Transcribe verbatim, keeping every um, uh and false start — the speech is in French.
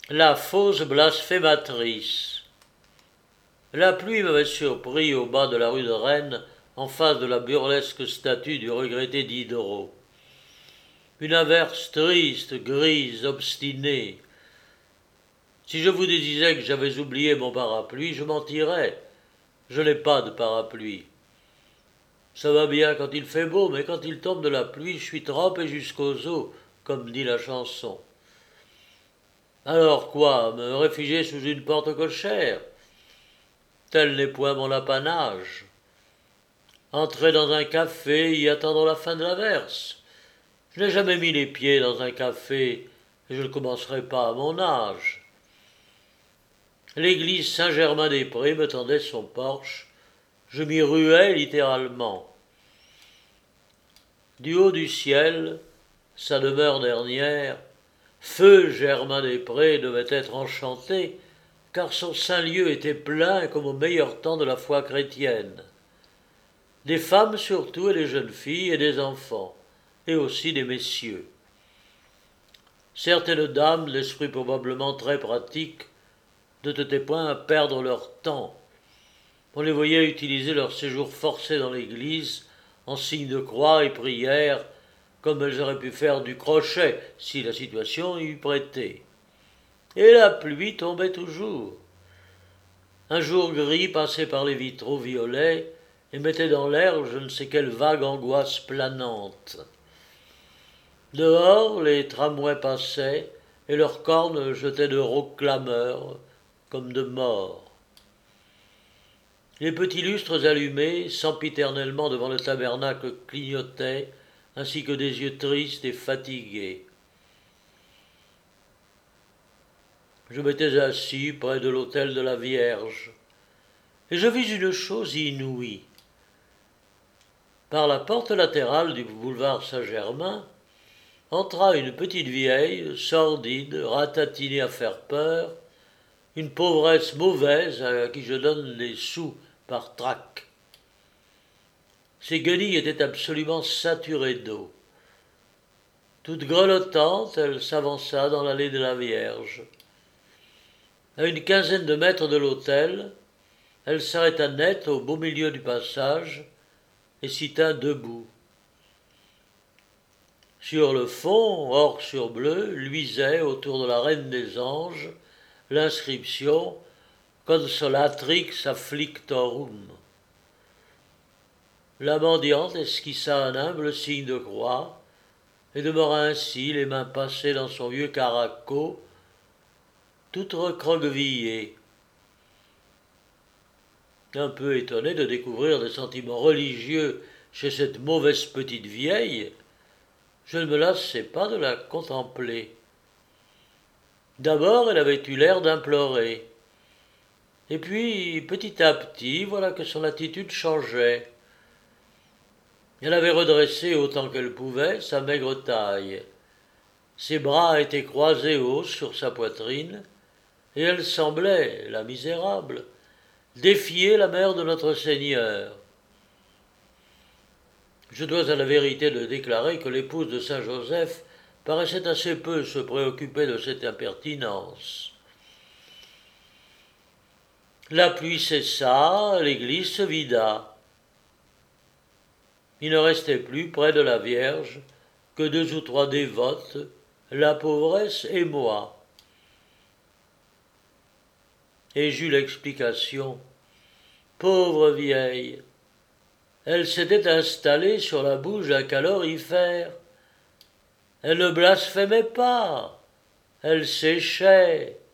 La fausse blasphématrice. La pluie m'avait surpris au bas de la rue de Rennes, en face de la burlesque statue du regretté Diderot. Une averse triste, grise, obstinée. Si je vous disais que j'avais oublié mon parapluie, je mentirais. Je n'ai pas de parapluie. Ça va bien quand il fait beau, mais quand il tombe de la pluie, je suis trempé jusqu'aux os, comme dit la chanson. Alors quoi, me réfugier sous une porte cochère? Tel n'est point mon apanage. Entrer dans un café, y attendre la fin de l'averse. Je n'ai jamais mis les pieds dans un café, et je ne commencerai pas à mon âge. L'église Saint-Germain-des-Prés me tendait son porche. Je m'y ruais littéralement. Du haut du ciel, sa demeure dernière, feu Germain-des-Prés devait être enchanté, car son saint lieu était plein comme au meilleur temps de la foi chrétienne. Des femmes surtout, et des jeunes filles, et des enfants, et aussi des messieurs. Certaines dames, d'esprit probablement très pratique, ne tenaient point à perdre leur temps. On les voyait utiliser leur séjour forcé dans l'église en signe de croix et prière, comme elles auraient pu faire du crochet si la situation y eût prêté. Et la pluie tombait toujours. Un jour gris passait par les vitraux violets et mettait dans l'air je ne sais quelle vague angoisse planante. Dehors, les tramways passaient et leurs cornes jetaient de rauques clameurs comme de morts. Les petits lustres allumés, sempiternellement devant le tabernacle, clignotaient, ainsi que des yeux tristes et fatigués. Je m'étais assis près de l'autel de la Vierge, et je vis une chose inouïe. Par la porte latérale du boulevard Saint-Germain, entra une petite vieille, sordide, ratatinée à faire peur, une pauvresse mauvaise à qui je donne les sous par trac. Ses guenilles étaient absolument saturées d'eau. Toute grelottante, elle s'avança dans l'allée de la Vierge. À une quinzaine de mètres de l'autel, elle s'arrêta net au beau milieu du passage et s'y tint debout. Sur le fond, or sur bleu, luisait autour de la Reine des Anges l'inscription Consolatrix afflictorum. La mendiante esquissa un humble signe de croix et demeura ainsi, les mains passées dans son vieux caraco, toute recroquevillée. Un peu étonné de découvrir des sentiments religieux chez cette mauvaise petite vieille, je ne me lassai pas de la contempler. D'abord, elle avait eu l'air d'implorer. Et puis, petit à petit, voilà que son attitude changeait. Elle avait redressé autant qu'elle pouvait sa maigre taille. Ses bras étaient croisés haut sur sa poitrine, et elle semblait, la misérable, défier la mère de notre Seigneur. Je dois à la vérité de déclarer que l'épouse de saint Joseph paraissait assez peu se préoccuper de cette impertinence. La pluie cessa, l'église se vida. Il ne restait plus près de la Vierge que deux ou trois dévotes, la pauvresse et moi. Et j'eus l'explication. Pauvre vieille, elle s'était installée sur la bouche d'un calorifère. Elle ne blasphémait pas, elle séchait.